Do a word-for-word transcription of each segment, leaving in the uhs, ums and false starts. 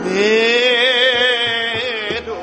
मेरो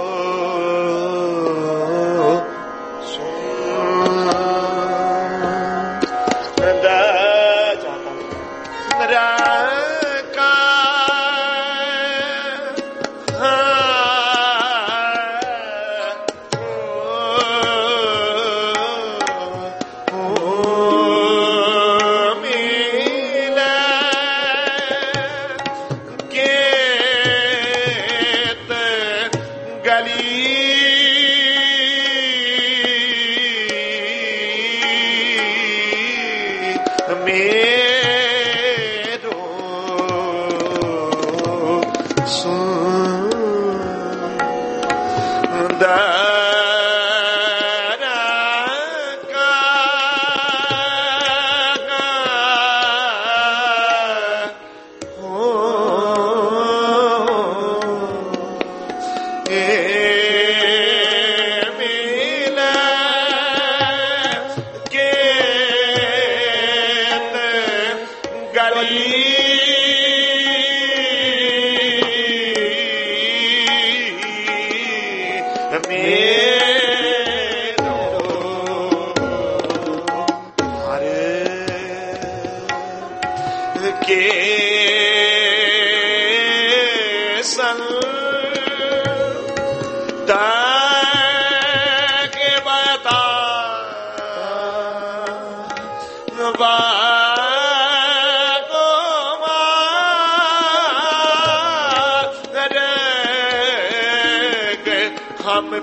हम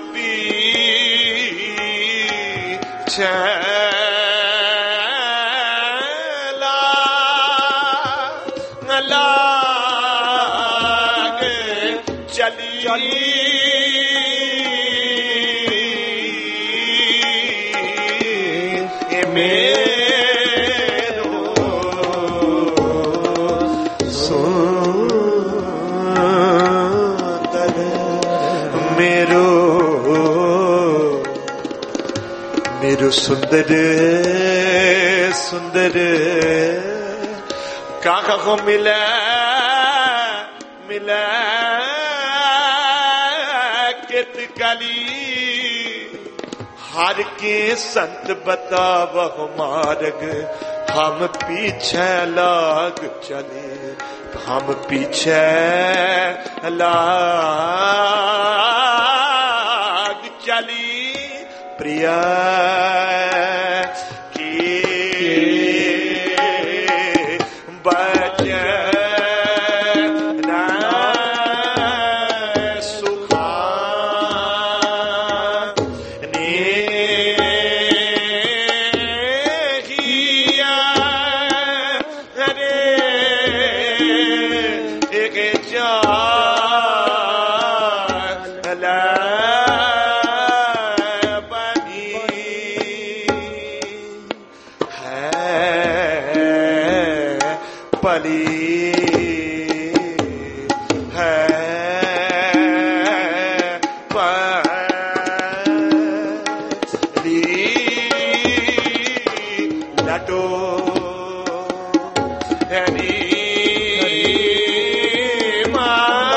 पीछे लाग चली मेरो सुंदर मेरो मेरो सुंदर सुंदर काका को मिला मिला कित कली हर के संत बताव मार्ग हम पीछे लाग चले हम पीछे लाग चली प्रिया की बचना सुखा ने हिया रे एक जा Ma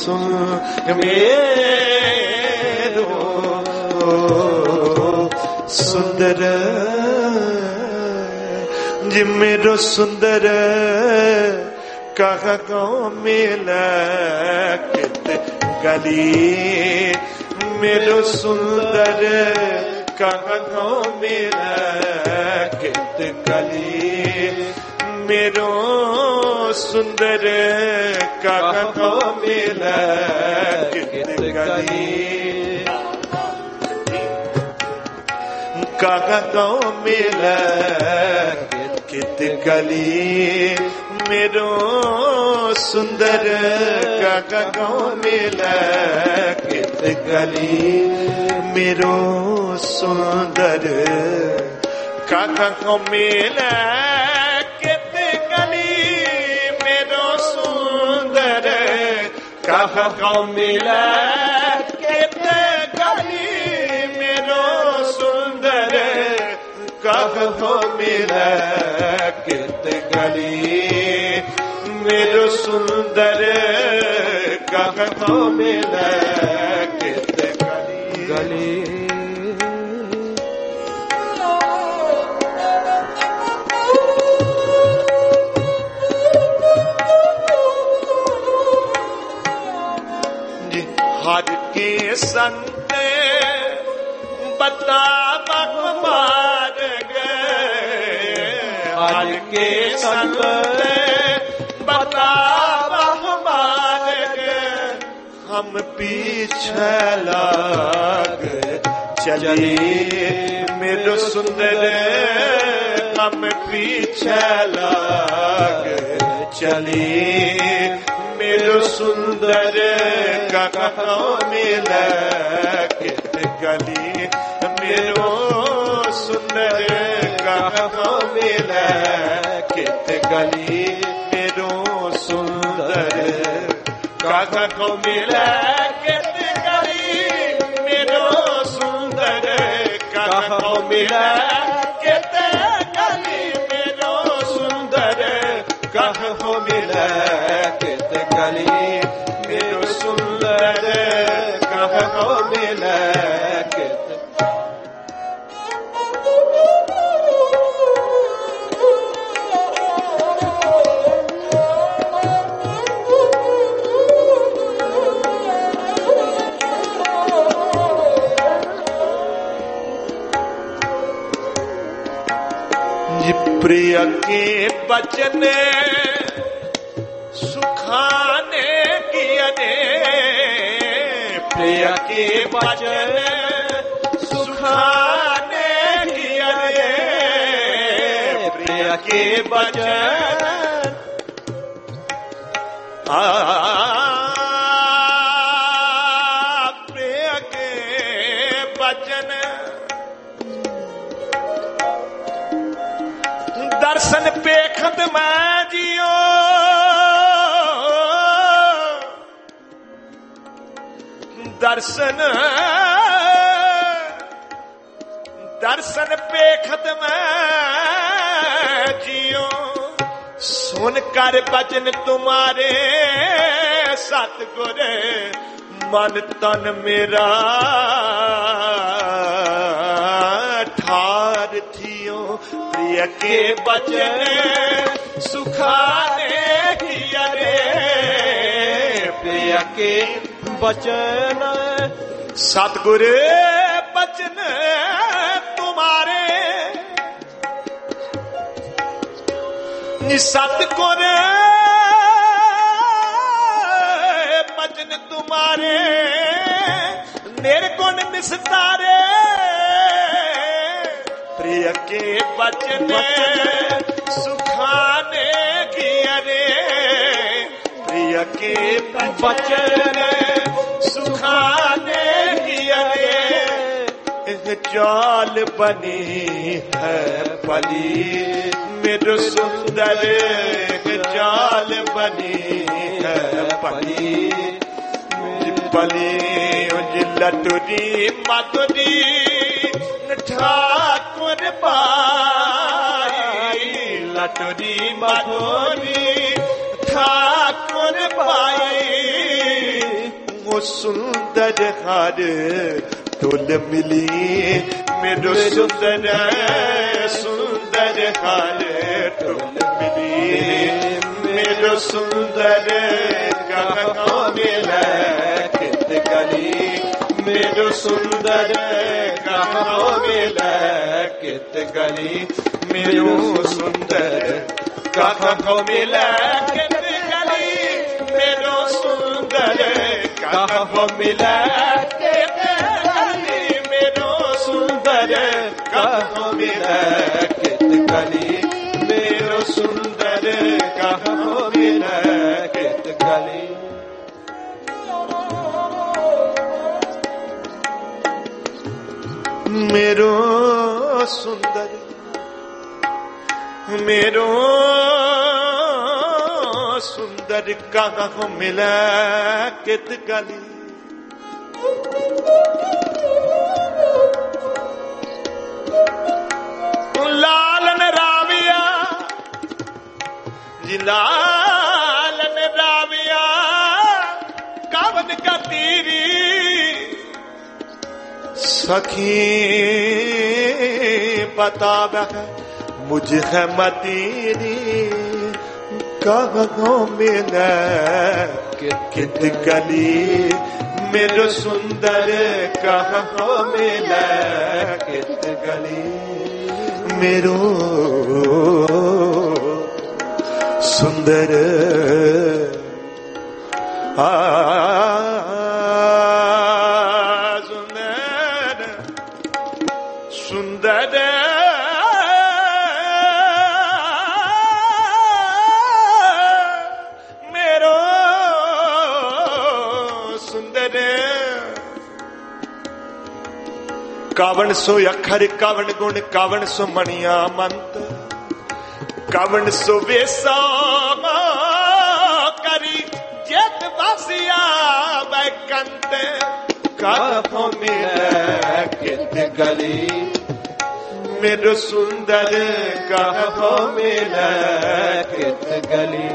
मेरो सुंदर जी मेरो सुंदर कहाँ गाँव मिला कित गली मेरो सुंदर कहाँ गाँव मिला कित गली मेरो सुंदर कहाँ गाँव मिला कित गली कहाँ गाँव मिला कित गली मेरो सुंदर कहाँ गाँव मिला कित गली मेरो सुंदर कहाँ गाँव मिला कित गली मेरो सुंदर कहाँ गाँव मिला कित गली मेरो सुंदर कहाँ गाँव मिला कित गली मेरो सुंदर कहाँ गाँव मिला कित गली हर के संत बता मार गए हर के संत बता मार गए हम पीछे लाग चलिए मेरो सुंदर हम पीछे लाग चलिए मेरो सुंदर कहाँ मिला कित गली मेरो सुंदर कहाँ मिला कित गली मेरो सुंदर कहाँ मिला कित गली मेरो सुंदर कहाँ मिला कित गली मेरो सुंदर कहाँ मिला कित गली मेरो सुंदर कहाँ मिला कित प्रिय के बचन सुखाने किया ने प्रिय के बचन सुखाने किया ने प्रिय के बचन आ प्रिय के बचन दर्शन पेखत मैं जियो दर्शन दर्शन पेखत मैं जियो सुन कर बचन तुम्हारे सतगुर मन तन मेरा ठार थियो प्रिय के बचन सुखाने किया रे प्रिय के बचन सतगुर बचन तुम्हारे सतगुर बचन तुम्हारे निर्गुण निस्तारे प्रिय के बचन सुखाने किया रे प्रिय के बचन सुखाने किया रे चाल बनी है पली मेरो सुंदर चाल बनी है पली पली लटुरी मधुरी ठाकुर पाई लटुरी मधुरी ठाकुर पाई सुंदर हार टोल मिली मेरो सुंदर सुंदर हार टोल मिली मेरो सुंदर कहाँ मिला कित गली मेरो सुंदर कहाँ मिला कित गली मेरो सुंदर कहाँ मिला कित गली मेरो सुंदर कहाँ मिला कित गली मेरो सुंदर कहाँ मिला कित गली मेरो सुंदर कहाँ मिला कित गली मेरो सुंदर मेरो सुंदर कहाँ मिला कित गली लालन राविया जी लालन राविया कवन का तीरी सखी बतावे मुझे है मतीरी कहाँ मिला कित गली मेरो सुंदर कहाँ मिला कित गली मेरो सुंदर आ सुंदर सुंदर मेरो सुंदर कावण सो अखर कावण गुण कावण सो मणिया मंत कावण सो वेसा करी जत बसिया बैकंत कहाँ मिला कित गली मेरो सुंदर कहाँ मिला कित गली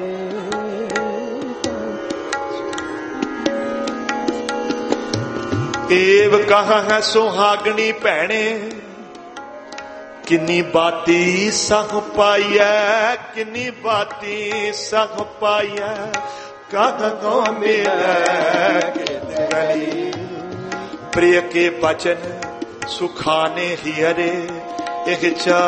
एव कहाँ है सुहागनी भैने किन्नी बाती सह पाइया किन्नी बाती सह पाइया कहाँ मिला कित गली प्रिय के बचन सुखाने ही हरे एक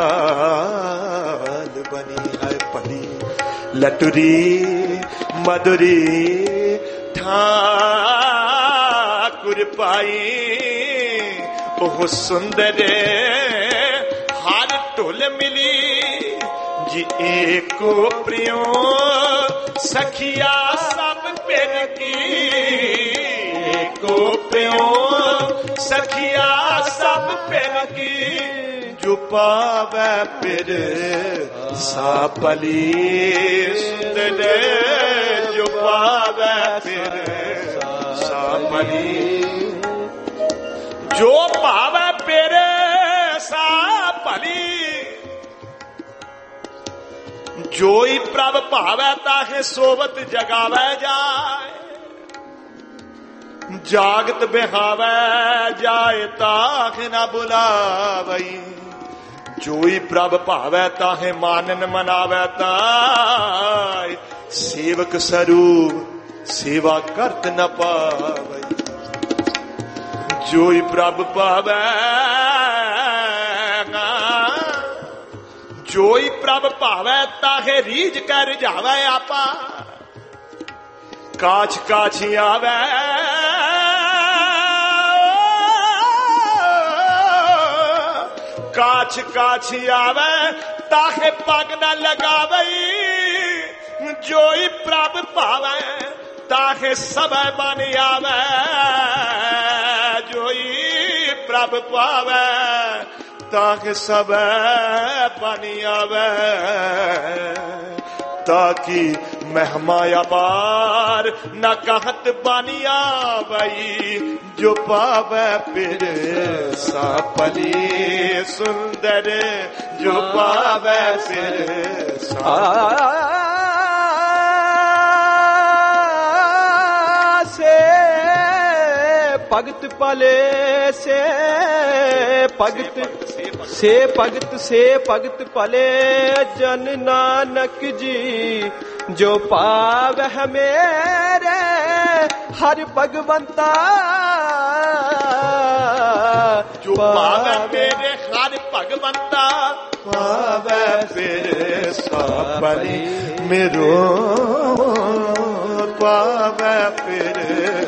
चाल बनी है पली लटुरी मधुरी ठाकुर पाई ओह सुंदर हार टोल मिली जी एको प्रियो सखिया सब पेर की एको प्रियो सखिया सब पेर की जो पावे फिर सापली सुंदर जो पावे फिर सापली जो पावे फिर सापली जोई प्रभ भावे ताहे सोवत जगावे जाए जागत बिहावे जाए ताहे न बुलावई जोई प्रभ भावे ताहे मानन मनावे ताय सेवक स्वरूप सेवा करत न पावई जोई प्रभ पावे जोई प्रभ भावे ताहे रीज कर जावे आपा काछ काछी आवे काछ काछी आवे ताहे पग न लगावई जोई प्रभ भावे ताहे सब बन आवे जोई प्रभ पावे ताकि सब पानी आवे ताकि महमाया बार न कहत पानी आवई जो पावे फिर सापली सुंदर जो पावे फिर से भगत पाले से भगत से भगत से भगत पाले जन नानक जी जो पाव है मेरे हर भगवंता जो पावे मेरे हर भगवंता पावे फिर सबरी मेरो पावे फिर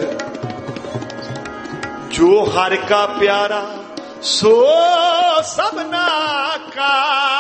जो हर का प्यारा सो सबना का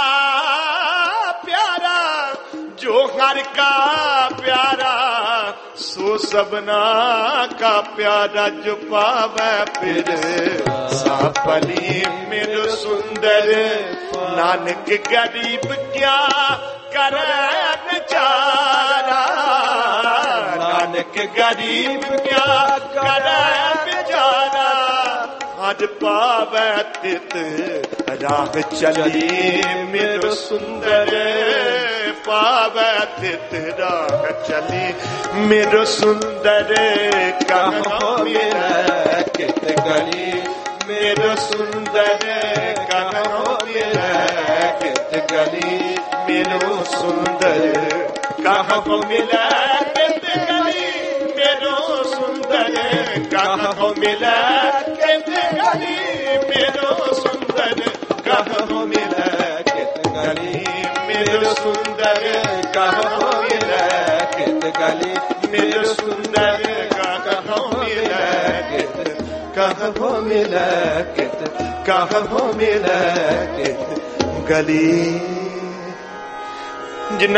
प्यारा जो हर का प्यारा सो सबना का प्यारा जो पावे फिर सापली मेरो सुंदर नानक गरीब क्या करे बेचारा नानक गरीब क्या करे बेचारा हर पावे तित राह चली मेरो सुंदर पावे तित राह चली मेरो सुंदर कहाँ मिले कित गली मेरो सुंदर कहाँ मिले कित गली मेरो सुंदर कहाँ मिले कित गली मेरो सुंदर कहाँ मिले कित गली मेरो सुंदर कहाँ मिले कित गली मेरो सुंदर कहाँ मिले कित गली मेरो सुंदर कहाँ मिले कित कहाँ मिले कित कहाँ मिले कित गली।